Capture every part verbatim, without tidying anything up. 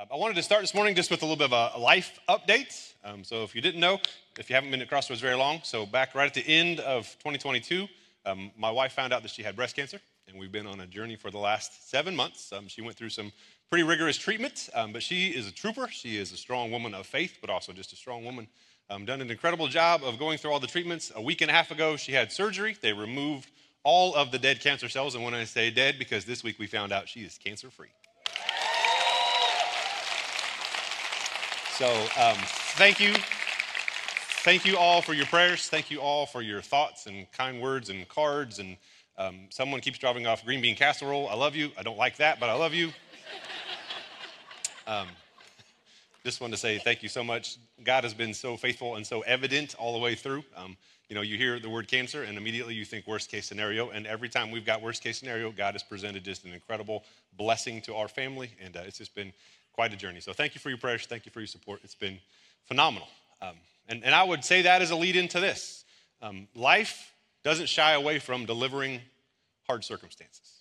Uh, I wanted to start this morning just with a little bit of a life update. Um, so if you didn't know, if you haven't been at Crossroads very long, so back right at the end of twenty twenty-two, um, my wife found out that she had breast cancer, and we've been on a journey for the last seven months. Um, she went through some pretty rigorous treatment, um, but she is a trooper. She is a strong woman of faith, but also just a strong woman. Um, done an incredible job of going through all the treatments. A week and a half ago, she had surgery. They removed all of the dead cancer cells, and when I say dead, because this week we found out she is cancer-free. So um, thank you. Thank you all for your prayers. Thank you all for your thoughts and kind words and cards. And um, someone keeps dropping off green bean casserole. I love you. I don't like that, but I love you. Um, just wanted to say thank you so much. God has been so faithful and so evident all the way through. Um, you know, you hear the word cancer and immediately you think worst case scenario. And every time we've got worst case scenario, God has presented just an incredible blessing to our family. And uh, it's just been quite a journey. So thank you for your prayers. Thank you for your support. It's been phenomenal. Um, and, and I would say that as a lead into this. Um, life doesn't shy away from delivering hard circumstances.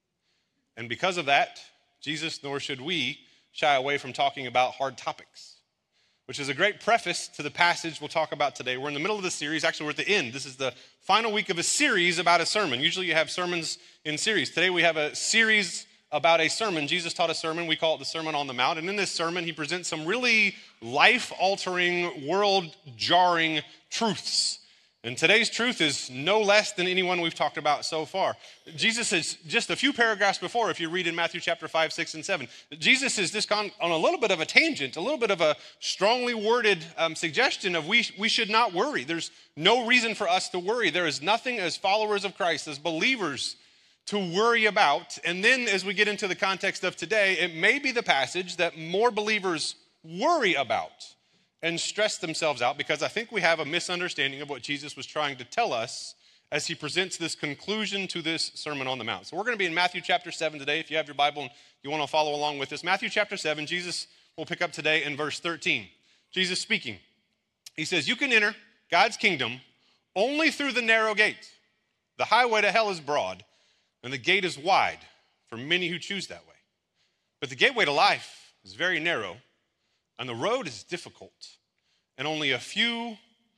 And because of that, Jesus, nor should we, shy away from talking about hard topics, which is a great preface to the passage we'll talk about today. We're in the middle of the series. Actually, we're at the end. This is the final week of a series about a sermon. Usually you have sermons in series. Today we have a series about a sermon. Jesus taught a sermon. We call it the Sermon on the Mount. And in this sermon, he presents some really life-altering, world-jarring truths. And today's truth is no less than anyone we've talked about so far. Jesus is just a few paragraphs before, if you read in Matthew chapter five, six, and seven. Jesus is just on, on a little bit of a tangent, a little bit of a strongly worded um, suggestion of we, we should not worry. There's no reason for us to worry. There is nothing as followers of Christ, as believers, to worry about. And then as we get into the context of today, it may be the passage that more believers worry about and stress themselves out, because I think we have a misunderstanding of what Jesus was trying to tell us as he presents this conclusion to this Sermon on the Mount. So we're going to be in Matthew chapter seven today. If you have your Bible and you want to follow along with us, Matthew chapter seven, Jesus will pick up today in verse thirteen. Jesus speaking. He says, "You can enter God's kingdom only through the narrow gate. The highway to hell is broad, and the gate is wide for many who choose that way. But the gateway to life is very narrow, and the road is difficult, and only a few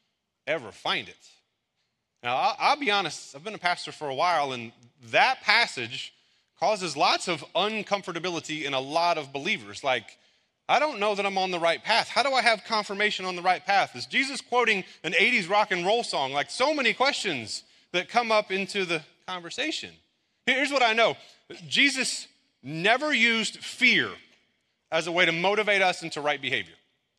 ever find it." Now, I'll, I'll be honest, I've been a pastor for a while, and that passage causes lots of uncomfortability in a lot of believers. Like, I don't know that I'm on the right path. How do I have confirmation on the right path? Is Jesus quoting an eighties rock and roll song? Like, so many questions that come up into the conversation. Here's what I know. Jesus never used fear as a way to motivate us into right behavior.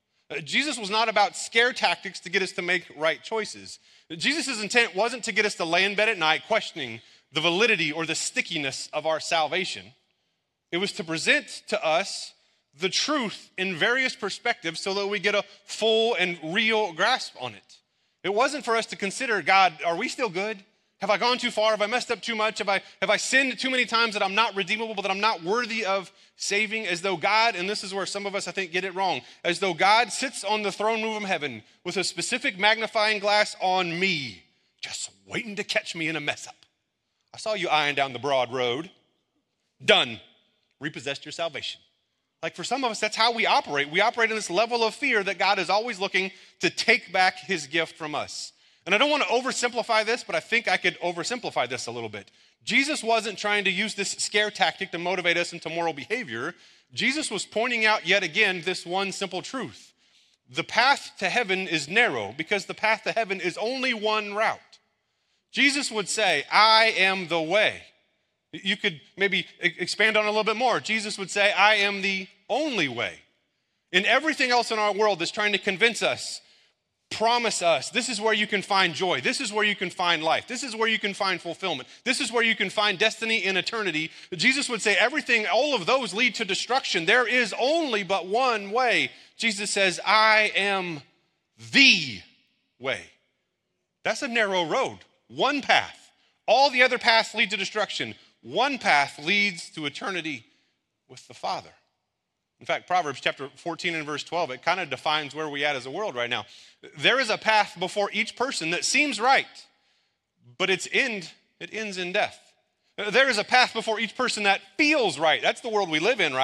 Jesus was not about scare tactics to get us to make right choices. Jesus' intent wasn't to get us to lay in bed at night questioning the validity or the stickiness of our salvation. It was to present to us the truth in various perspectives so that we get a full and real grasp on it. It wasn't for us to consider, God, are we still good? Have I gone too far? Have I messed up too much? Have I, have I sinned too many times that I'm not redeemable, that I'm not worthy of saving? As though God, and this is where some of us, I think, get it wrong, as though God sits on the throne room of heaven with a specific magnifying glass on me, just waiting to catch me in a mess up. I saw you eyeing down the broad road. Done. Repossessed your salvation. Like for some of us, that's how we operate. We operate in this level of fear that God is always looking to take back his gift from us. And I don't want to oversimplify this, but I think I could oversimplify this a little bit. Jesus wasn't trying to use this scare tactic to motivate us into moral behavior. Jesus was pointing out yet again this one simple truth. The path to heaven is narrow because the path to heaven is only one route. Jesus would say, I am the way. You could maybe expand on it a little bit more. Jesus would say, I am the only way. In everything else in our world that's trying to convince us, promise us, this is where you can find joy. This is where you can find life. This is where you can find fulfillment. This is where you can find destiny in eternity. Jesus would say everything, all of those lead to destruction. There is only but one way. Jesus says, I am the way. That's a narrow road. One path. All the other paths lead to destruction. One path leads to eternity with the Father. In fact, Proverbs chapter fourteen and verse twelve, it kind of defines where we're at as a world right now. There is a path before each person that seems right, but its end, it ends in death. There is a path before each person that feels right. That's the world we live in, right?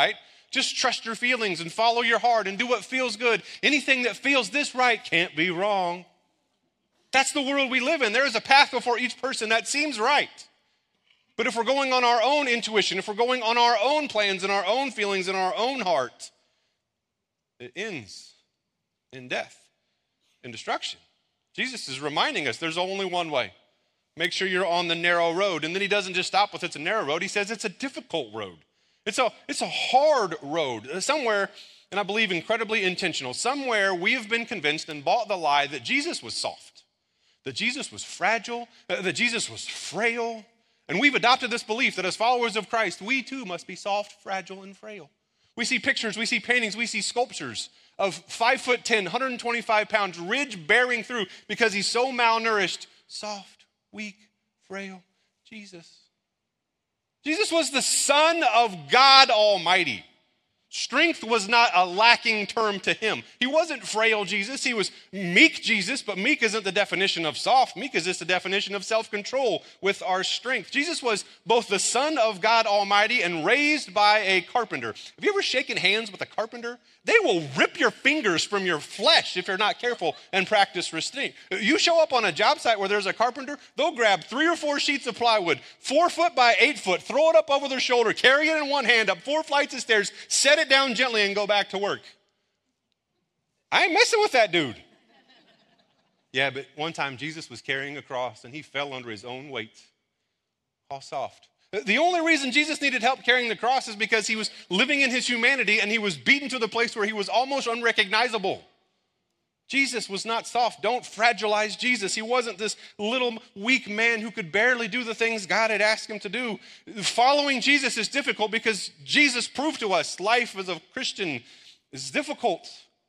Just trust your feelings and follow your heart and do what feels good. Anything that feels this right can't be wrong. That's the world we live in. There is a path before each person that seems right. But if we're going on our own intuition, if we're going on our own plans and our own feelings and our own heart, it ends in death, in destruction. Jesus is reminding us there's only one way. Make sure you're on the narrow road. And then he doesn't just stop with it's a narrow road. He says it's a difficult road. It's a, it's a hard road. Somewhere, and I believe incredibly intentional, somewhere we have been convinced and bought the lie that Jesus was soft, that Jesus was fragile, that Jesus was frail. And we've adopted this belief that as followers of Christ, we too must be soft, fragile, and frail. We see pictures, we see paintings, we see sculptures of five foot ten, one hundred twenty-five pounds, ridge bearing through because he's so malnourished, soft, weak, frail. Jesus. Jesus was the Son of God Almighty. Strength was not a lacking term to him. He wasn't frail Jesus. He was meek Jesus, but meek isn't the definition of soft. Meek is just the definition of self-control with our strength. Jesus was both the Son of God Almighty and raised by a carpenter. Have you ever shaken hands with a carpenter? They will rip your fingers from your flesh if you're not careful and practice restraint. You show up on a job site where there's a carpenter, they'll grab three or four sheets of plywood, four foot by eight foot, throw it up over their shoulder, carry it in one hand, up four flights of stairs, set it down gently, and go back to work. I ain't messing with that dude. Yeah, but one time Jesus was carrying a cross and he fell under his own weight. All soft. The only reason Jesus needed help carrying the cross is because he was living in his humanity and he was beaten to the place where he was almost unrecognizable. Jesus was not soft. Don't fragilize Jesus. He wasn't this little weak man who could barely do the things God had asked him to do. Following Jesus is difficult because Jesus proved to us life as a Christian is difficult.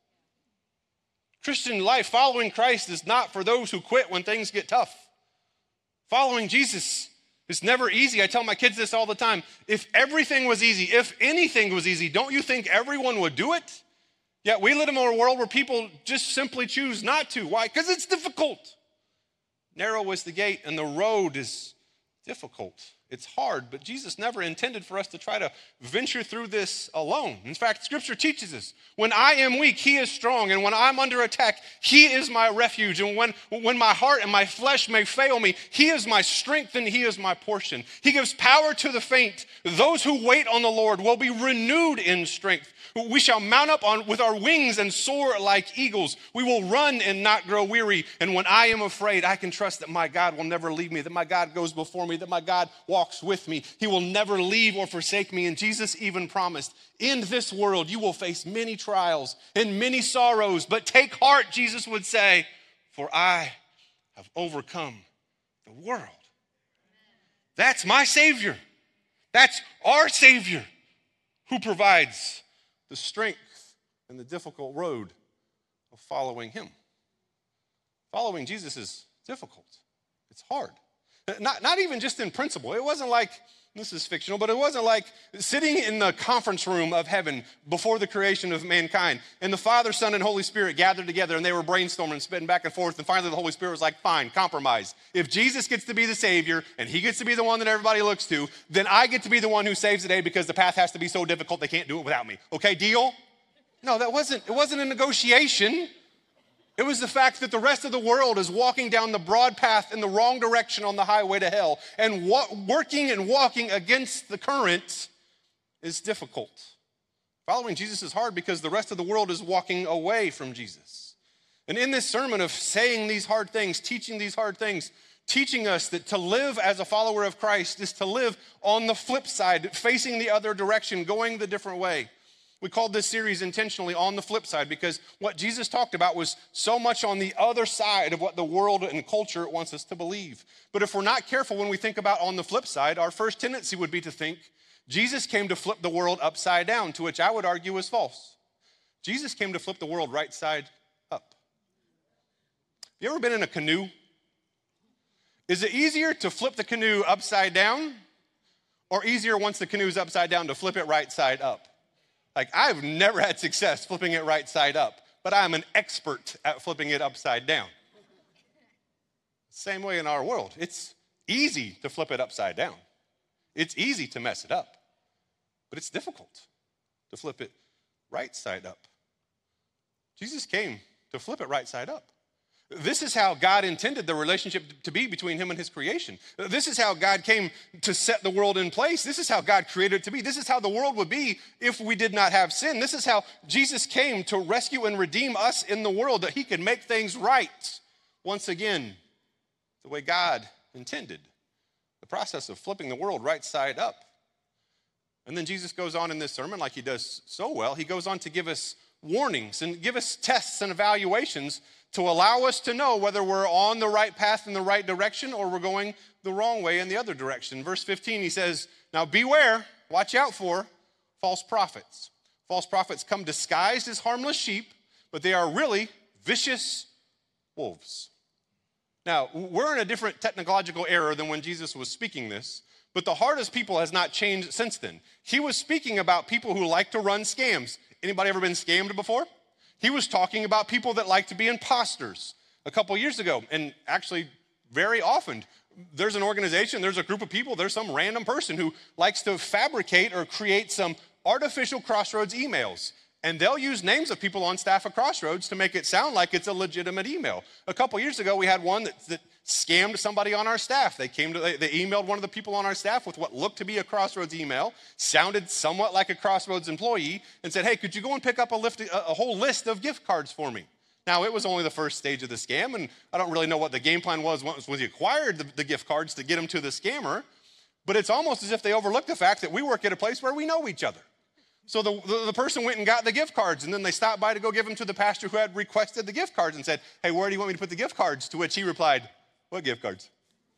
Christian life, following Christ, is not for those who quit when things get tough. Following Jesus is never easy. I tell my kids this all the time. If everything was easy, if anything was easy, don't you think everyone would do it? Yet we live in a world where people just simply choose not to. Why? Because it's difficult. Narrow is the gate and the road is difficult. It's hard, but Jesus never intended for us to try to venture through this alone. In fact, Scripture teaches us, when I am weak, he is strong. And when I'm under attack, he is my refuge. And when, when my heart and my flesh may fail me, he is my strength and he is my portion. He gives power to the faint. Those who wait on the Lord will be renewed in strength. We shall mount up on with our wings and soar like eagles. We will run and not grow weary. And when I am afraid, I can trust that my God will never leave me, that my God goes before me, that my God walks with me. He will never leave or forsake me. And Jesus even promised, in this world you will face many trials and many sorrows, but take heart, Jesus would say, for I have overcome the world. That's my Savior. That's our Savior who provides the strength and the difficult road of following him. Following Jesus is difficult. It's hard. Not, not even just in principle. It wasn't like, this is fictional, but it wasn't like sitting in the conference room of heaven before the creation of mankind and the Father, Son, and Holy Spirit gathered together and they were brainstorming, spitting back and forth, and finally the Holy Spirit was like, fine, compromise. If Jesus gets to be the Savior and he gets to be the one that everybody looks to, then I get to be the one who saves the day because the path has to be so difficult they can't do it without me. Okay, deal? No, that wasn't, it wasn't a negotiation. It was the fact that the rest of the world is walking down the broad path in the wrong direction on the highway to hell. And wa- working and walking against the current is difficult. Following Jesus is hard because the rest of the world is walking away from Jesus. And in this sermon of saying these hard things, teaching these hard things, teaching us that to live as a follower of Christ is to live on the flip side, facing the other direction, going the different way. We called this series intentionally On the Flip Side because what Jesus talked about was so much on the other side of what the world and culture wants us to believe. But if we're not careful when we think about on the flip side, our first tendency would be to think Jesus came to flip the world upside down, to which I would argue is false. Jesus came to flip the world right side up. You ever been in a canoe? Is it easier to flip the canoe upside down or easier once the canoe's upside down to flip it right side up? Like, I've never had success flipping it right side up, but I'm an expert at flipping it upside down. Same way in our world. It's easy to flip it upside down. It's easy to mess it up, but it's difficult. to flip it right side up. Jesus came to flip it right side up. This is how God intended the relationship to be between him and his creation. This is how God came to set the world in place. This is how God created it to be. This is how the world would be if we did not have sin. This is how Jesus came to rescue and redeem us in the world, that he could make things right once again, the way God intended. The process of flipping the world right side up. And then Jesus goes on in this sermon, like he does so well, he goes on to give us warnings and give us tests and evaluations to allow us to know whether we're on the right path in the right direction or we're going the wrong way in the other direction. Verse fifteen, he says, now beware, watch out for false prophets. False prophets come disguised as harmless sheep, but they are really vicious wolves. Now, we're in a different technological era than when Jesus was speaking this, but the heart of his people has not changed since then. He was speaking about people who like to run scams. Anybody ever been scammed before? He was talking about people that like to be imposters a couple years ago. And actually, very often, there's an organization, there's a group of people, there's some random person who likes to fabricate or create some artificial Crossroads emails. And they'll use names of people on staff at Crossroads to make it sound like it's a legitimate email. A couple years ago, we had one that, that scammed somebody on our staff. They came to, they, they emailed one of the people on our staff with what looked to be a Crossroads email, sounded somewhat like a Crossroads employee, and said, hey, could you go and pick up a, lift, a, a whole list of gift cards for me? Now, it was only the first stage of the scam, and I don't really know what the game plan was once he acquired the, the gift cards to get them to the scammer, but it's almost as if they overlooked the fact that we work at a place where we know each other. So the, the, the person went and got the gift cards, and then they stopped by to go give them to the pastor who had requested the gift cards and said, hey, where do you want me to put the gift cards? To which he replied, what gift cards?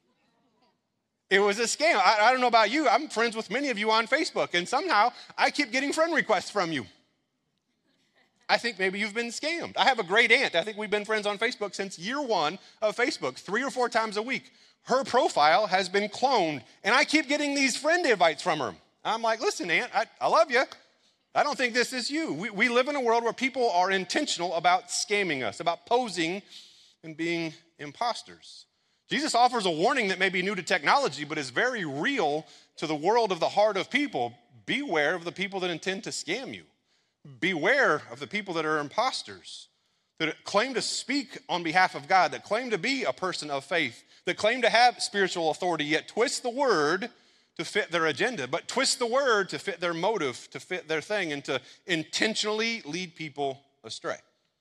It was a scam. I, I don't know about you. I'm friends with many of you on Facebook, and somehow I keep getting friend requests from you. I think maybe you've been scammed. I have a great aunt. I think we've been friends on Facebook since year one of Facebook, three or four times a week. Her profile has been cloned, and I keep getting these friend invites from her. I'm like, listen, aunt, I, I love you. I don't think this is you. We, we live in a world where people are intentional about scamming us, about posing and being imposters. Jesus offers a warning that may be new to technology, but is very real to the world of the heart of people. Beware of the people that intend to scam you. Beware of the people that are imposters, that claim to speak on behalf of God, that claim to be a person of faith, that claim to have spiritual authority, yet twist the word to fit their agenda, but twist the word to fit their motive, to fit their thing, and to intentionally lead people astray.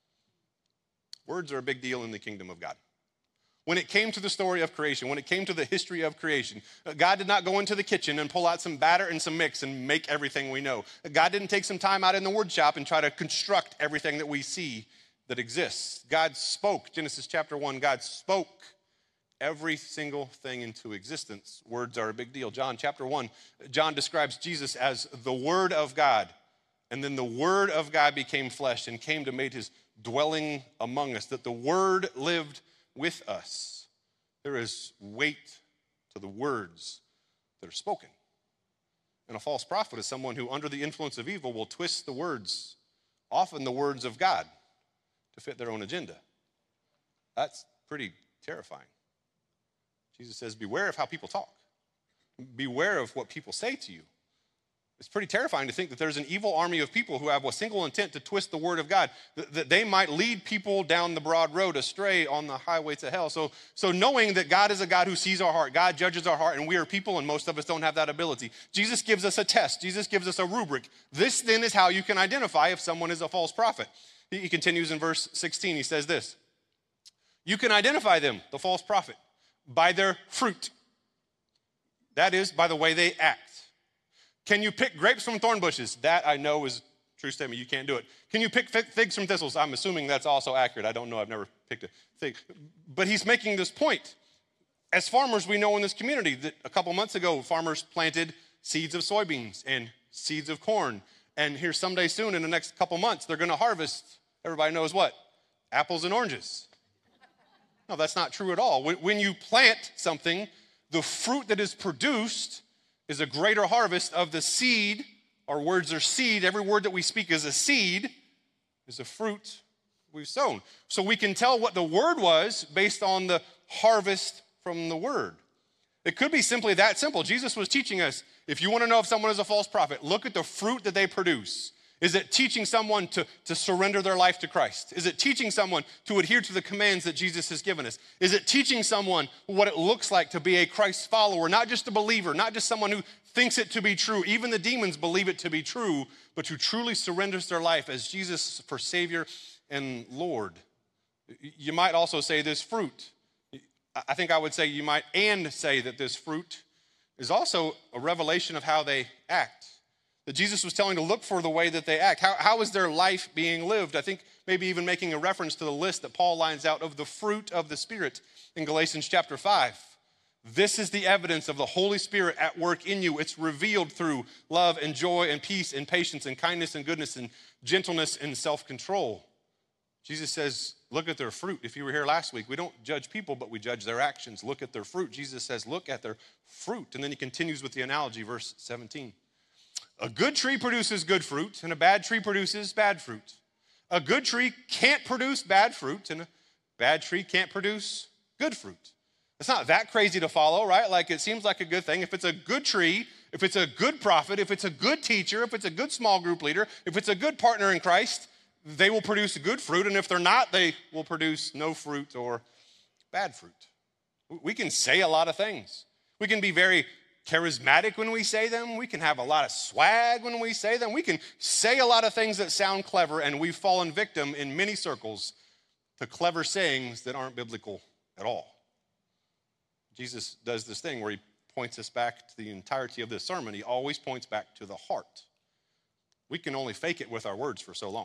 Words are a big deal in the kingdom of God. When it came to the story of creation, when it came to the history of creation, God did not go into the kitchen and pull out some batter and some mix and make everything we know. God didn't take some time out in the wood shop and try to construct everything that we see that exists. God spoke, Genesis chapter one, God spoke every single thing into existence. Words are a big deal. John chapter one, John describes Jesus as the Word of God. And then the Word of God became flesh and came to make his dwelling among us, that the Word lived with us. There is weight to the words that are spoken. And a false prophet is someone who, under the influence of evil, will twist the words, often the words of God, to fit their own agenda. That's pretty terrifying. Jesus says, beware of how people talk. Beware of what people say to you. It's pretty terrifying to think that there's an evil army of people who have a single intent to twist the word of God, that, that they might lead people down the broad road astray on the highway to hell. So, so knowing that God is a God who sees our heart, God judges our heart, and we are people, and most of us don't have that ability. Jesus gives us a test. Jesus gives us a rubric. This then is how you can identify if someone is a false prophet. He continues in verse sixteen. He says this, you can identify them, the false prophet, by their fruit. That is, by the way they act. Can you pick grapes from thorn bushes? That I know is a true statement. You can't do it. Can you pick figs from thistles? I'm assuming that's also accurate. I don't know. I've never picked a fig. But he's making this point. As farmers, we know in this community that a couple months ago, farmers planted seeds of soybeans and seeds of corn. And here someday soon, in the next couple months, they're going to harvest, everybody knows what? Apples and oranges. No, that's not true at all. When you plant something, the fruit that is produced is a greater harvest of the seed. Our words are seed. Every word that we speak is a seed, is a fruit we've sown. So we can tell what the word was based on the harvest from the word. It could be simply that simple. Jesus was teaching us, if you want to know if someone is a false prophet, look at the fruit that they produce. Is it teaching someone to, to surrender their life to Christ? Is it teaching someone to adhere to the commands that Jesus has given us? Is it teaching someone what it looks like to be a Christ follower, not just a believer, not just someone who thinks it to be true? Even the demons believe it to be true, but who truly surrenders their life as Jesus for Savior and Lord. You might also say this fruit. I think I would say you might and say that this fruit is also a revelation of how they act. That Jesus was telling to look for the way that they act. How, how is their life being lived? I think maybe even making a reference to the list that Paul lines out of the fruit of the Spirit in Galatians chapter five. This is the evidence of the Holy Spirit at work in you. It's revealed through love and joy and peace and patience and kindness and goodness and gentleness and self-control. Jesus says, look at their fruit. If you were here last week, we don't judge people, but we judge their actions. Look at their fruit. Jesus says, look at their fruit. And then he continues with the analogy, verse seventeen. A good tree produces good fruit, and a bad tree produces bad fruit. A good tree can't produce bad fruit, and a bad tree can't produce good fruit. It's not that crazy to follow, right? Like, it seems like a good thing. If it's a good tree, if it's a good prophet, if it's a good teacher, if it's a good small group leader, if it's a good partner in Christ, they will produce good fruit, and if they're not, they will produce no fruit or bad fruit. We can say a lot of things. We can be very charismatic when we say them. We can have a lot of swag when we say them. We can say a lot of things that sound clever, and we've fallen victim in many circles to clever sayings that aren't biblical at all. Jesus does this thing where he points us back to the entirety of this sermon. He always points back to the heart. We can only fake it with our words for so long.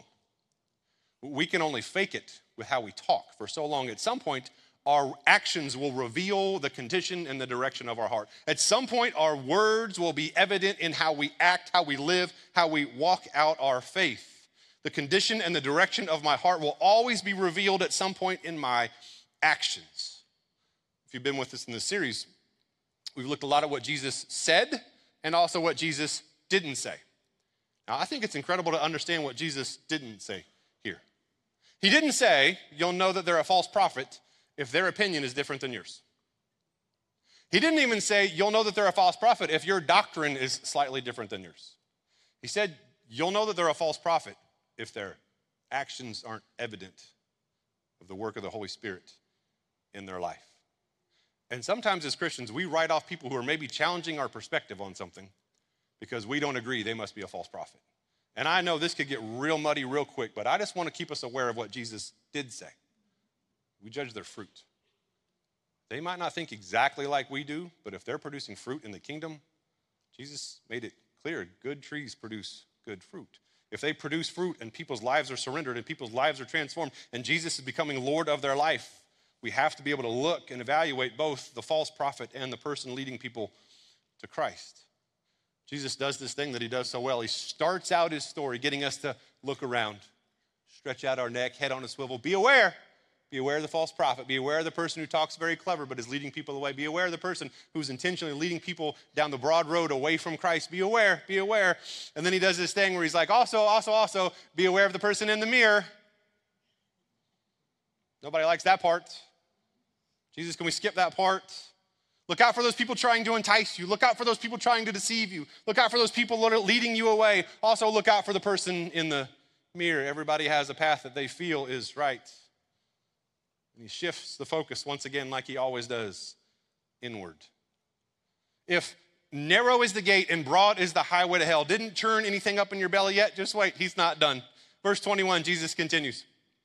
We can only fake it with how we talk for so long. At some point, our actions will reveal the condition and the direction of our heart. At some point, our words will be evident in how we act, how we live, how we walk out our faith. The condition and the direction of my heart will always be revealed at some point in my actions. If you've been with us in this series, we've looked a lot at what Jesus said and also what Jesus didn't say. Now, I think it's incredible to understand what Jesus didn't say here. He didn't say, you'll know that they're a false prophet if their opinion is different than yours. He didn't even say, you'll know that they're a false prophet if your doctrine is slightly different than yours. He said, you'll know that they're a false prophet if their actions aren't evident of the work of the Holy Spirit in their life. And sometimes as Christians, we write off people who are maybe challenging our perspective on something because we don't agree they must be a false prophet. And I know this could get real muddy real quick, but I just want to keep us aware of what Jesus did say. We judge their fruit. They might not think exactly like we do, but if they're producing fruit in the kingdom, Jesus made it clear, good trees produce good fruit. If they produce fruit and people's lives are surrendered and people's lives are transformed and Jesus is becoming Lord of their life, we have to be able to look and evaluate both the false prophet and the person leading people to Christ. Jesus does this thing that he does so well. He starts out his story getting us to look around, stretch out our neck, head on a swivel, be aware. Be aware of the false prophet. Be aware of the person who talks very clever but is leading people away. Be aware of the person who's intentionally leading people down the broad road away from Christ. Be aware, be aware. And then he does this thing where he's like, also, also, also, be aware of the person in the mirror. Nobody likes that part. Jesus, can we skip that part? Look out for those people trying to entice you. Look out for those people trying to deceive you. Look out for those people that are leading you away. Also, look out for the person in the mirror. Everybody has a path that they feel is right. And he shifts the focus once again, like he always does, inward. If narrow is the gate and broad is the highway to hell, didn't churn anything up in your belly yet? Just wait, he's not done. Verse twenty-one, Jesus continues.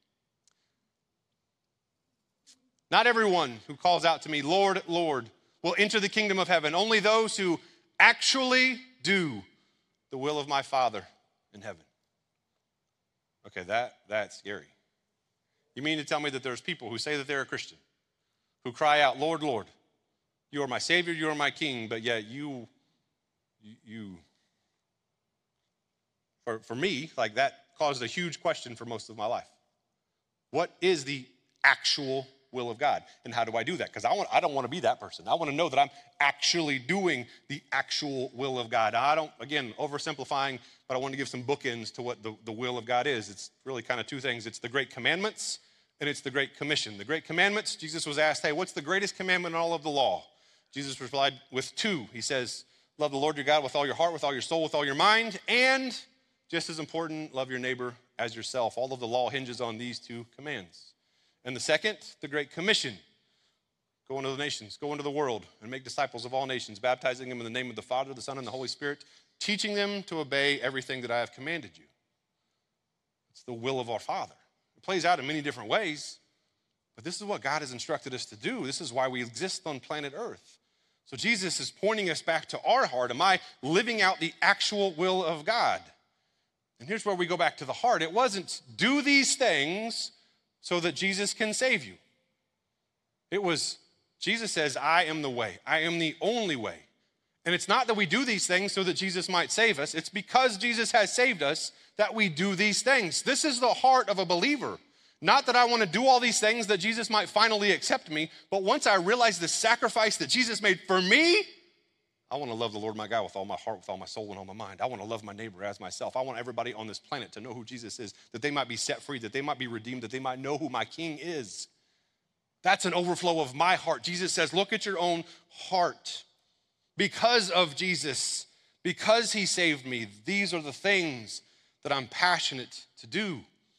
Not everyone who calls out to me, Lord, Lord, will enter the kingdom of heaven. Only those who actually do the will of my Father in heaven. Okay, that that's scary. You mean to tell me that there's people who say that they're a Christian, who cry out, Lord, Lord, you are my Savior, you are my King, but yet you, you, you for, for me, like that caused a huge question for most of my life. What is the actual will of God? And how do I do that? Because I want I don't want to be that person. I want to know that I'm actually doing the actual will of God. I don't, again, oversimplifying, but I want to give some bookends to what the, the will of God is. It's really kind of two things. It's the Great Commandments and it's the Great Commission. The Great Commandments, Jesus was asked, hey, what's the greatest commandment in all of the law? Jesus replied with two. He says, love the Lord your God with all your heart, with all your soul, with all your mind, and Just as important, love your neighbor as yourself. All of the law hinges on these two commands. And the second, the Great Commission. Go into the nations, go into the world, and make disciples of all nations, baptizing them in the name of the Father, the Son, and the Holy Spirit, teaching them to obey everything that I have commanded you. It's the will of our Father. It plays out in many different ways, but this is what God has instructed us to do. This is why we exist on planet Earth. So Jesus is pointing us back to our heart. Am I living out the actual will of God? And here's where we go back to the heart. It wasn't do these things so that Jesus can save you. It was, Jesus says, I am the way. I am the only way. And it's not that we do these things so that Jesus might save us. It's because Jesus has saved us that we do these things. This is the heart of a believer. Not that I want to do all these things that Jesus might finally accept me, but once I realize the sacrifice that Jesus made for me, I want to love the Lord my God with all my heart, with all my soul, and all my mind. I want to love my neighbor as myself. I want everybody on this planet to know who Jesus is, that they might be set free, that they might be redeemed, that they might know who my King is. That's an overflow of my heart. Jesus says, look at your own heart. Because of Jesus, because he saved me, these are the things that I'm passionate to do.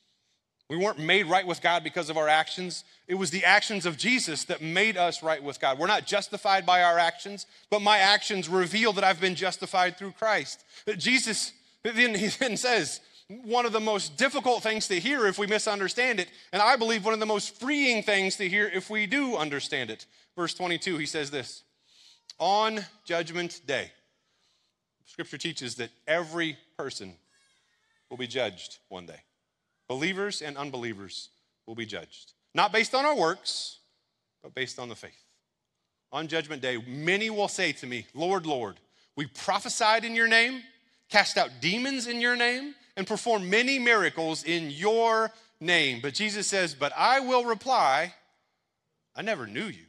We weren't made right with God because of our actions. It was the actions of Jesus that made us right with God. We're not justified by our actions, but my actions reveal that I've been justified through Christ. Jesus, then he then says, one of the most difficult things to hear if we misunderstand it, and I believe one of the most freeing things to hear if we do understand it. Verse twenty-two, he says this, on Judgment Day, Scripture teaches that every person will be judged one day. Believers and unbelievers will be judged. Not based on our works, but based on the faith. On Judgment Day, many will say to me, Lord, Lord, we prophesied in your name, cast out demons in your name, and performed many miracles in your name. But Jesus says, but I will reply, I never knew you.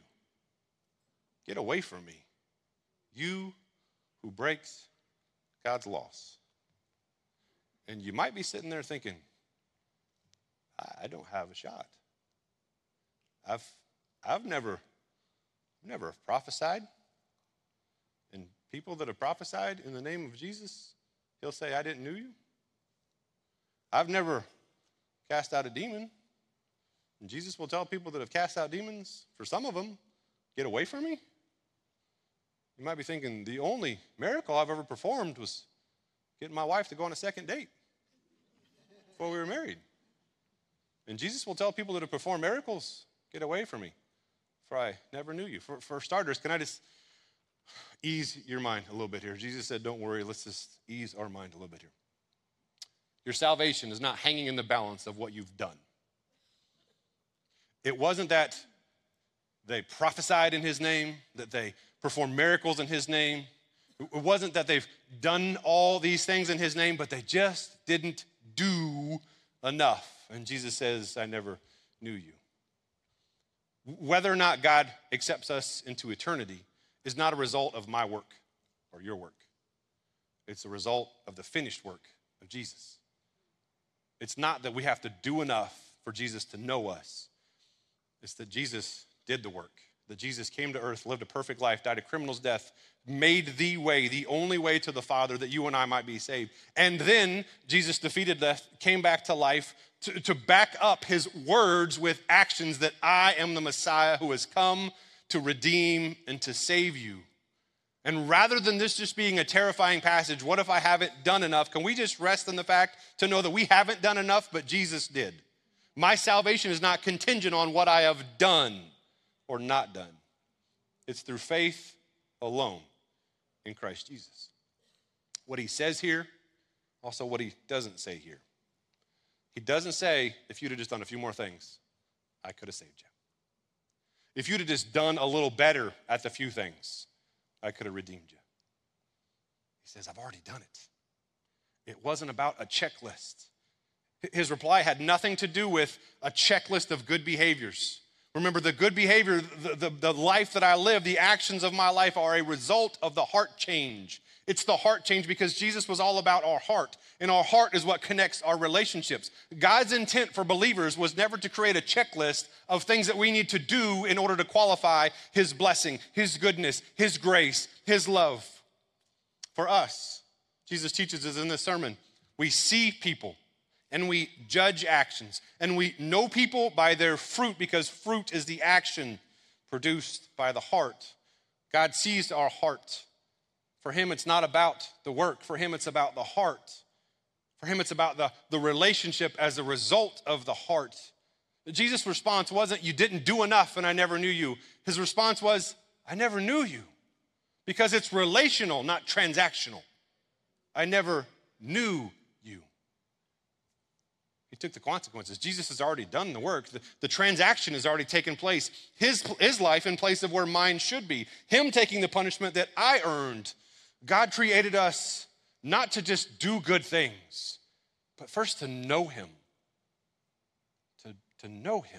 Get away from me, you who breaks God's laws. And you might be sitting there thinking, I don't have a shot. I've, I've never, never prophesied. And people that have prophesied in the name of Jesus, he'll say, I didn't know you. I've never cast out a demon. And Jesus will tell people that have cast out demons, for some of them, get away from me. You might be thinking, the only miracle I've ever performed was getting my wife to go on a second date before we were married. And Jesus will tell people that have performed miracles, get away from me, for I never knew you. For, for starters, can I just ease your mind a little bit here? Jesus said, don't worry, let's just ease our mind a little bit here. Your salvation is not hanging in the balance of what you've done. It wasn't that they prophesied in his name, that they performed miracles in his name. It wasn't that they've done all these things in his name, but they just didn't do enough. And Jesus says, I never knew you. Whether or not God accepts us into eternity is not a result of my work or your work. It's a result of the finished work of Jesus. It's not that we have to do enough for Jesus to know us. It's that Jesus did the work, that Jesus came to earth, lived a perfect life, died a criminal's death, made the way, the only way to the Father that you and I might be saved. And then Jesus defeated death, came back to life to, to back up his words with actions that I am the Messiah who has come to redeem and to save you. And rather than this just being a terrifying passage, what if I haven't done enough? Can we just rest in the fact to know that we haven't done enough, but Jesus did? My salvation is not contingent on what I have done or not done. It's through faith alone in Christ Jesus. What he says here, also what he doesn't say here. He doesn't say, if you'd have just done a few more things, I could have saved you. If you'd have just done a little better at the few things, I could have redeemed you. He says, I've already done it. It wasn't about a checklist. His reply had nothing to do with a checklist of good behaviors. Remember, the good behavior, the, the, the life that I live, the actions of my life are a result of the heart change. It's the heart change because Jesus was all about our heart, and our heart is what connects our relationships. God's intent for believers was never to create a checklist of things that we need to do in order to qualify his blessing, his goodness, his grace, his love. For us, Jesus teaches us in this sermon, We see people and we judge actions. And we know people by their fruit because fruit is the action produced by the heart. God sees our heart. For him, it's not about the work. For him, it's about the heart. For him, it's about the, the relationship as a result of the heart. Jesus' response wasn't, you didn't do enough and I never knew you. His response was, I never knew you. Because it's relational, not transactional. I never knew you. He took the consequences. Jesus has already done the work. The, the transaction has already taken place. His, his life in place of where mine should be. Him taking the punishment that I earned. God created us not to just do good things, but first to know him. To, to know him.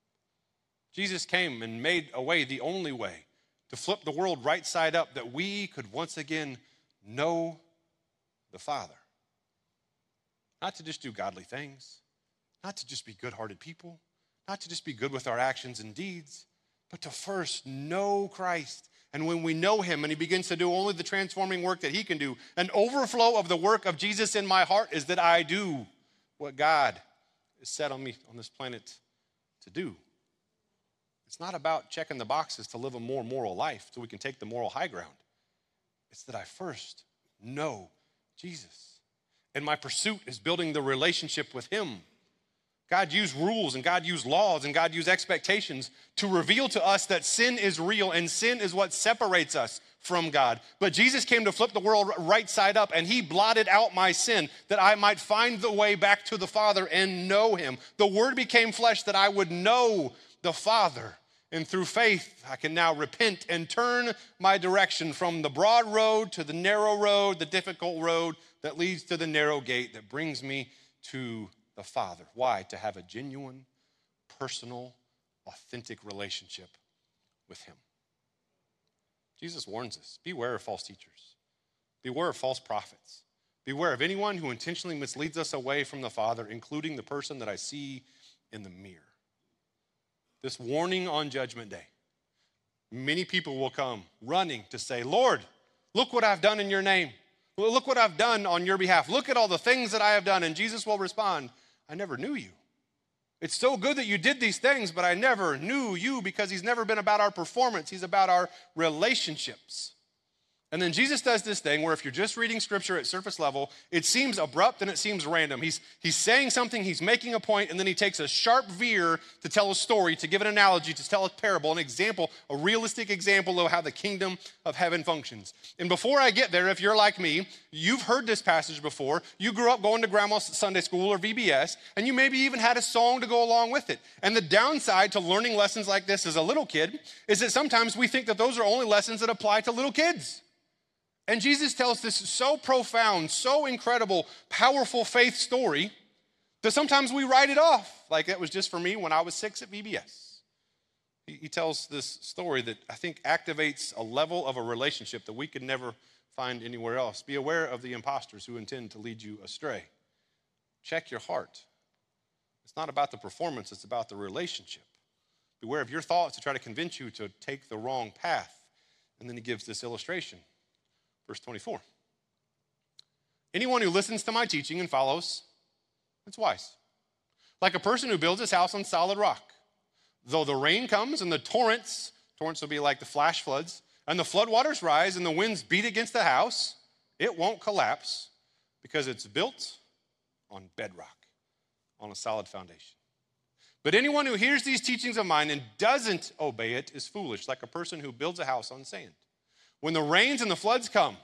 Jesus came and made a way, the only way, to flip the world right side up that we could once again know the Father. Not to just do godly things, not to just be good-hearted people, not to just be good with our actions and deeds, but to first know Christ. And when we know him and he begins to do only the transforming work that he can do, an overflow of the work of Jesus in my heart is that I do what God has set on me on this planet to do. It's not about checking the boxes to live a more moral life so we can take the moral high ground. It's that I first know Jesus. And my pursuit is building the relationship with him. God used rules and God used laws and God used expectations to reveal to us that sin is real and sin is what separates us from God. But Jesus came to flip the world right side up and he blotted out my sin that I might find the way back to the Father and know him. The word became flesh that I would know the Father. And through faith, I can now repent and turn my direction from the broad road to the narrow road, the difficult road that leads to the narrow gate that brings me to the Father. Why? To have a genuine, personal, authentic relationship with him. Jesus warns us, beware of false teachers. Beware of false prophets. Beware of anyone who intentionally misleads us away from the Father, including the person that I see in the mirror. This warning on Judgment Day. Many people will come running to say, Lord, look what I've done in your name. Look what I've done on your behalf. Look at all the things that I have done. And Jesus will respond, I never knew you. It's so good that you did these things, but I never knew you, because he's never been about our performance. He's about our relationships. And then Jesus does this thing where if you're just reading scripture at surface level, it seems abrupt and it seems random. He's, he's saying something, he's making a point, and then he takes a sharp veer to tell a story, to give an analogy, to tell a parable, an example, a realistic example of how the kingdom of heaven functions. And before I get there, if you're like me, you've heard this passage before. You grew up going to grandma's Sunday school or V B S, and you maybe even had a song to go along with it. And the downside to learning lessons like this as a little kid is that sometimes we think that those are only lessons that apply to little kids. And Jesus tells this so profound, so incredible, powerful faith story that sometimes we write it off. Like it was just for me when I was six at V B S. He, he tells this story that I think activates a level of a relationship that we could never find anywhere else. Be aware of the imposters who intend to lead you astray. Check your heart. It's not about the performance, it's about the relationship. Beware of your thoughts to try to convince you to take the wrong path. And then he gives this illustration. Verse twenty-four. Anyone who listens to my teaching and follows, it's wise. Like a person who builds his house on solid rock. Though the rain comes and the torrents, torrents will be like the flash floods, and the floodwaters rise and the winds beat against the house, it won't collapse because it's built on bedrock, on a solid foundation. But anyone who hears these teachings of mine and doesn't obey it is foolish, like a person who builds a house on sand. When the rains and the floods come,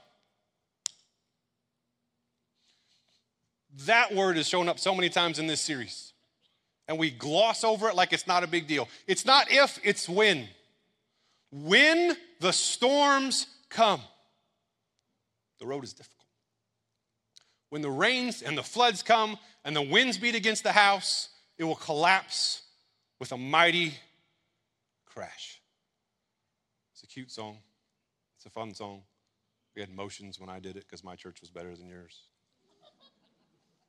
that word has shown up so many times in this series. And we gloss over it like it's not a big deal. It's not if, it's when. When the storms come, the road is difficult. When the rains and the floods come and the winds beat against the house, it will collapse with a mighty crash. It's a cute song. It's a fun song. We had motions when I did it because my church was better than yours.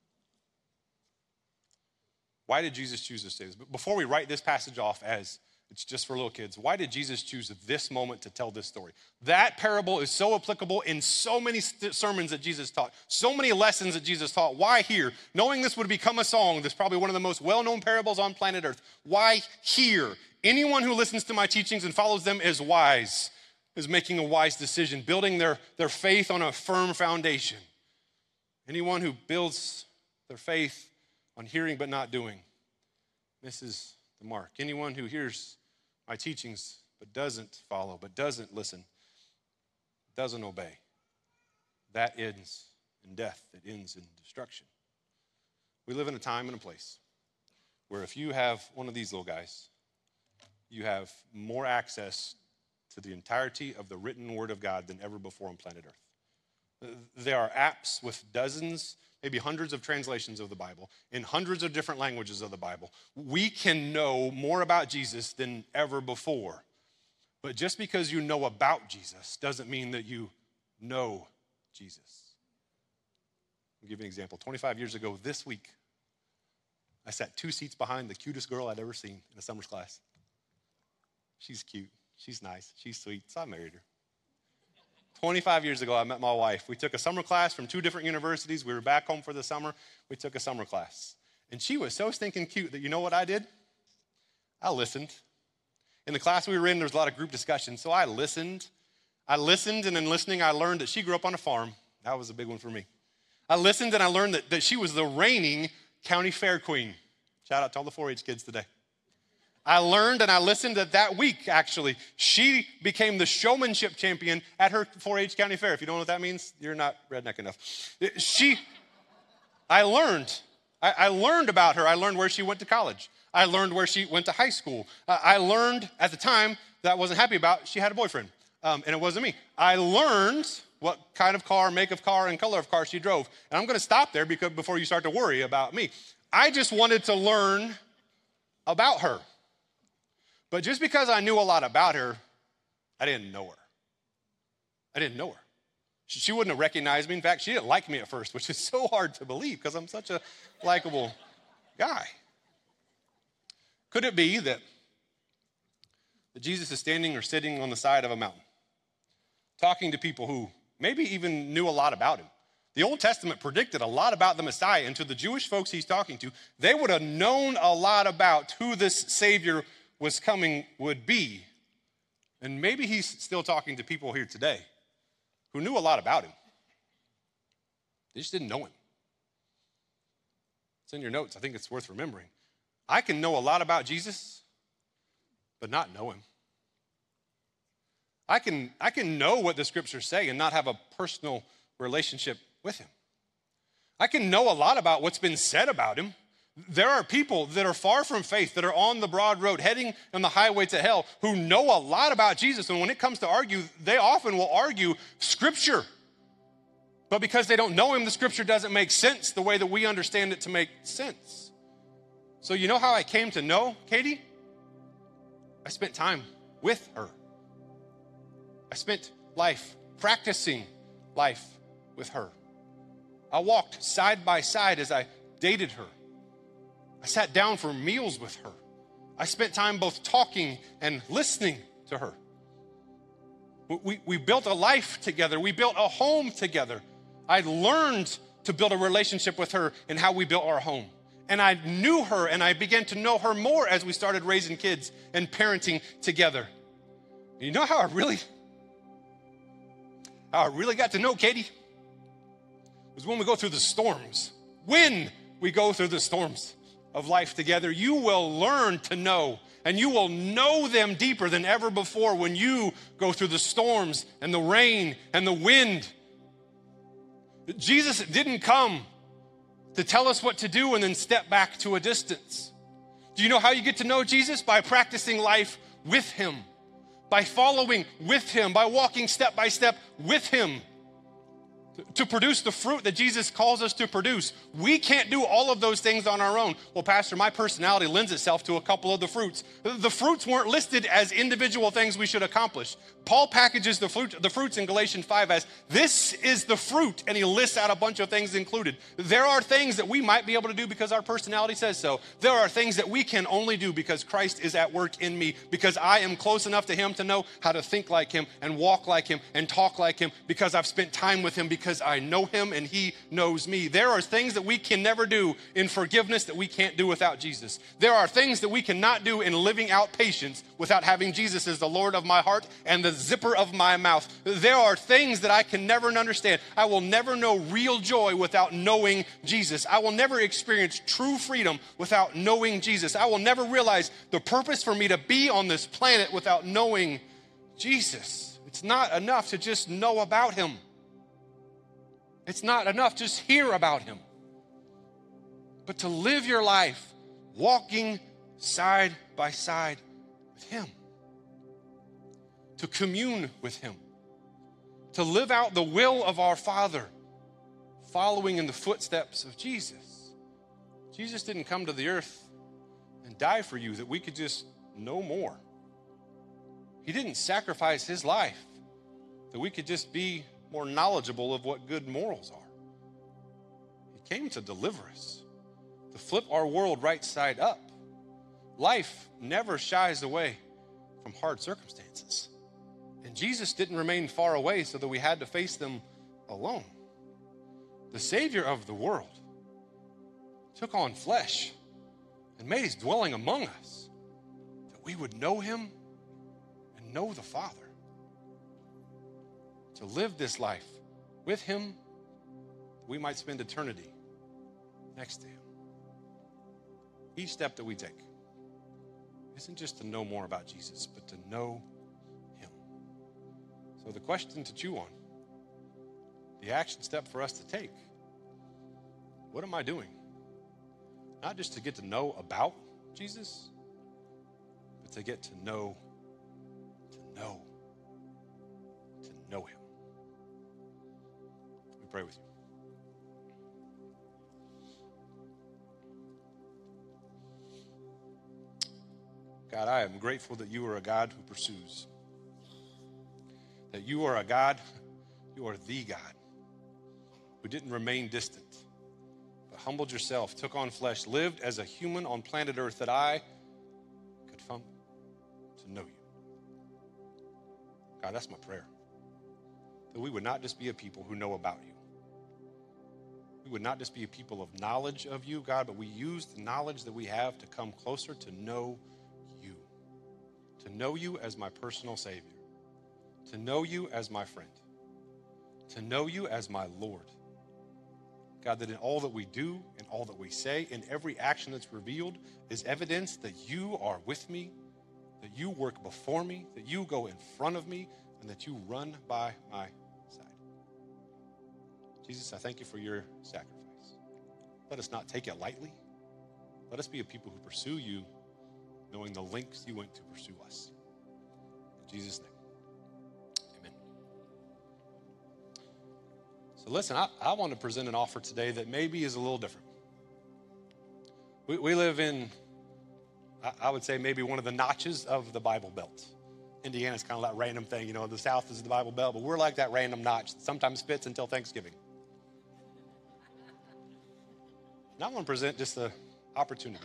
Why did Jesus choose to say this? But before we write this passage off as It's just for little kids. Why did Jesus choose this moment to tell this story? That parable is so applicable in so many st- sermons that Jesus taught, so many lessons that Jesus taught. Why here? Knowing this would become a song, this is probably one of the most well-known parables on planet Earth. Why here? Anyone who listens to my teachings and follows them is wise, is making a wise decision, building their, their faith on a firm foundation. Anyone who builds their faith on hearing but not doing misses the mark. Anyone who hears my teachings but doesn't follow, but doesn't listen, doesn't obey, that ends in death. It ends in destruction. We live in a time and a place where if you have one of these little guys, you have more access to the entirety of the written word of God than ever before on planet Earth. There are apps with dozens, maybe hundreds of translations of the Bible in hundreds of different languages of the Bible. We can know more about Jesus than ever before. But just because you know about Jesus doesn't mean that you know Jesus. I'll give you an example. twenty-five years ago this week, I sat two seats behind the cutest girl I'd ever seen in a summer's class. She's cute. She's nice. She's sweet. So I married her. twenty-five years ago, I met my wife. We took a summer class from two different universities. We were back home for the summer. We took a summer class. And she was so stinking cute that you know what I did? I listened. In the class we were in, there was a lot of group discussion. So I listened. I listened, and in listening, I learned that she grew up on a farm. That was a big one for me. I listened, and I learned that, that she was the reigning county fair queen. Shout out to all the four H kids today. I learned and I listened that that week, actually, she became the showmanship champion at her four H county fair. If you don't know what that means, you're not redneck enough. She, I learned. I, I learned about her. I learned where she went to college. I learned where she went to high school. Uh, I learned at the time that I wasn't happy about, she had a boyfriend, um, and it wasn't me. I learned what kind of car, make of car, and color of car she drove. And I'm going to stop there because before you start to worry about me. I just wanted to learn about her. But just because I knew a lot about her, I didn't know her. I didn't know her. She, she wouldn't have recognized me. In fact, she didn't like me at first, which is so hard to believe because I'm such a likable guy. Could it be that, that Jesus is standing or sitting on the side of a mountain, talking to people who maybe even knew a lot about him? The Old Testament predicted a lot about the Messiah, and to the Jewish folks he's talking to, they would have known a lot about who this Savior was coming would be. And maybe he's still talking to people here today who knew a lot about him. They just didn't know him. It's in your notes. I think it's worth remembering. I can know a lot about Jesus, but not know him. I can, I can know what the scriptures say and not have a personal relationship with him. I can know a lot about what's been said about him. There are people that are far from faith, that are on the broad road, heading on the highway to hell, who know a lot about Jesus. And when it comes to argue, they often will argue scripture. But because they don't know him, the scripture doesn't make sense the way that we understand it to make sense. So you know how I came to know Katie? I spent time with her. I spent life practicing life with her. I walked side by side as I dated her. I sat down for meals with her. I spent time both talking and listening to her. We, we built a life together. We built a home together. I learned to build a relationship with her and how we built our home. And I knew her and I began to know her more as we started raising kids and parenting together. You know how I really, how I really got to know Katie? Was when we go through the storms. When we go through the storms of life together, you will learn to know, and you will know them deeper than ever before when you go through the storms and the rain and the wind. Jesus didn't come to tell us what to do and then step back to a distance. Do you know how you get to know Jesus? By practicing life with him, by following with him, by walking step by step with him. to produce the fruit that Jesus calls us to produce. We can't do all of those things on our own. Well, Pastor, my personality lends itself to a couple of the fruits. The fruits weren't listed as individual things we should accomplish. Paul packages the, fruit, the fruits in Galatians five as, this is the fruit, and he lists out a bunch of things included. There are things that we might be able to do because our personality says so. There are things that we can only do because Christ is at work in me, because I am close enough to him to know how to think like him and walk like him and talk like him, because I've spent time with him, because I know him and he knows me. There are things that we can never do in forgiveness that we can't do without Jesus. There are things that we cannot do in living out patience without having Jesus as the Lord of my heart and the zipper of my mouth. There are things that I can never understand. I will never know real joy without knowing Jesus. I will never experience true freedom without knowing Jesus. I will never realize the purpose for me to be on this planet without knowing Jesus. It's not enough to just know about him. It's not enough just hear about him. But to live your life walking side by side with him. To commune with him, to live out the will of our Father, following in the footsteps of Jesus. Jesus didn't come to the earth and die for you that we could just know more. He didn't sacrifice his life that we could just be more knowledgeable of what good morals are. He came to deliver us, to flip our world right side up. Life never shies away from hard circumstances. And Jesus didn't remain far away so that we had to face them alone. The Savior of the world took on flesh and made his dwelling among us, that we would know him and know the Father. To live this life with him, we might spend eternity next to him. Each step that we take isn't just to know more about Jesus, but to know him. So the question to chew on, the action step for us to take, what am I doing? Not just to get to know about Jesus, but to get to know, to know, to know him. Let me pray with you. God, I am grateful that you are a God who pursues. That you are a God, you are the God who didn't remain distant, but humbled yourself, took on flesh, lived as a human on planet Earth that I could come to know you. God, that's my prayer. That we would not just be a people who know about you. We would not just be a people of knowledge of you, God, but we use the knowledge that we have to come closer to know you. To know you as my personal Savior. To know you as my friend. To know you as my Lord. God, that in all that we do, in all that we say, in every action that's revealed, is evidence that you are with me, that you work before me, that you go in front of me, and that you run by my side. Jesus, I thank you for your sacrifice. Let us not take it lightly. Let us be a people who pursue you, knowing the lengths you went to pursue us. In Jesus' name. So listen, I, I want to present an offer today that maybe is a little different. We, we live in, I, I would say, maybe one of the notches of the Bible Belt. Indiana's kind of that random thing, you know, the South is the Bible Belt, but we're like that random notch that sometimes fits until Thanksgiving. And I want to present just the opportunity.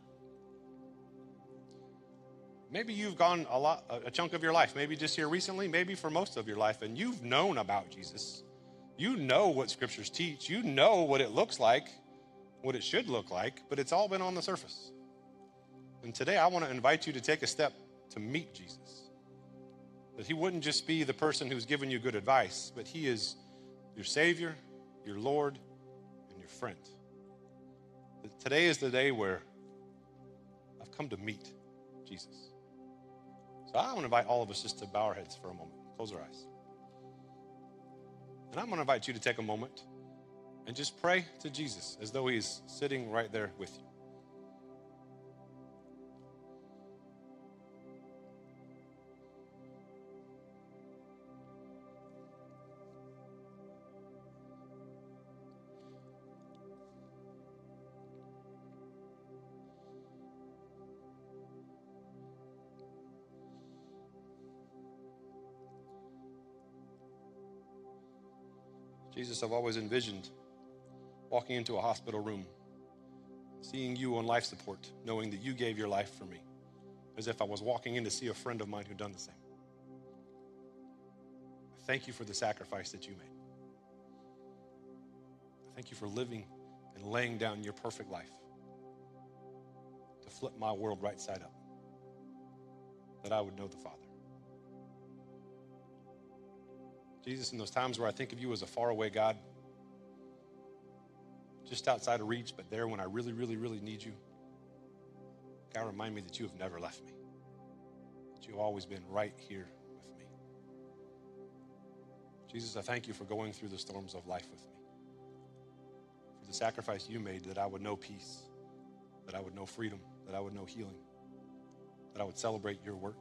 Maybe you've gone a lot, a chunk of your life, maybe just here recently, maybe for most of your life, and you've known about Jesus. You know what scriptures teach. You know what it looks like, what it should look like, but it's all been on the surface. And today I want to invite you to take a step to meet Jesus. That he wouldn't just be the person who's giving you good advice, but he is your Savior, your Lord, and your friend. That today is the day where I've come to meet Jesus. So I want to invite all of us just to bow our heads for a moment, close our eyes. And I'm going to invite you to take a moment and just pray to Jesus as though he's sitting right there with you. Jesus, I've always envisioned walking into a hospital room, seeing you on life support, knowing that you gave your life for me, as if I was walking in to see a friend of mine who'd done the same. Thank you for the sacrifice that you made. Thank you for living and laying down your perfect life to flip my world right side up, that I would know the Father. Jesus, in those times where I think of you as a faraway God, just outside of reach, but there when I really, really, really need you, God, remind me that you have never left me, that you've always been right here with me. Jesus, I thank you for going through the storms of life with me, for the sacrifice you made that I would know peace, that I would know freedom, that I would know healing, that I would celebrate your work.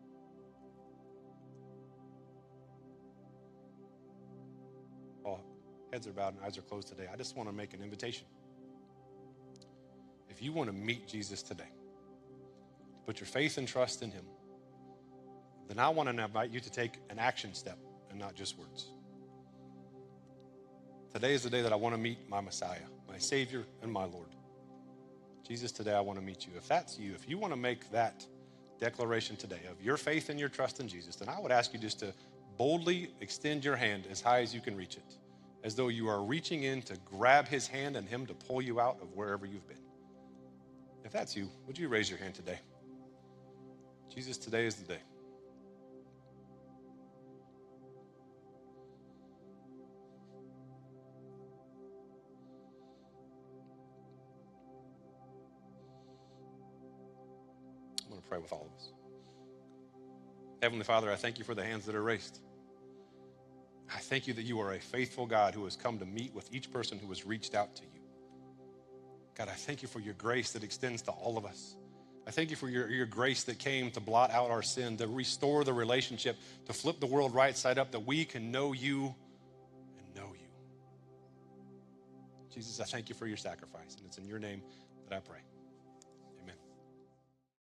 While heads are bowed and eyes are closed today, I just want to make an invitation. If you want to meet Jesus today, put your faith and trust in him, then I want to invite you to take an action step and not just words. Today is the day that I want to meet my Messiah, my Savior and my Lord. Jesus, today I want to meet you. If that's you, if you want to make that declaration today of your faith and your trust in Jesus, then I would ask you just to boldly extend your hand as high as you can reach it, as though you are reaching in to grab his hand and him to pull you out of wherever you've been. If that's you, would you raise your hand today? Jesus, today is the day. I'm going to pray with all of us. Heavenly Father, I thank you for the hands that are raised. I thank you that you are a faithful God who has come to meet with each person who has reached out to you. God, I thank you for your grace that extends to all of us. I thank you for your, your grace that came to blot out our sin, to restore the relationship, to flip the world right side up, that we can know you and know you. Jesus, I thank you for your sacrifice, and it's in your name that I pray.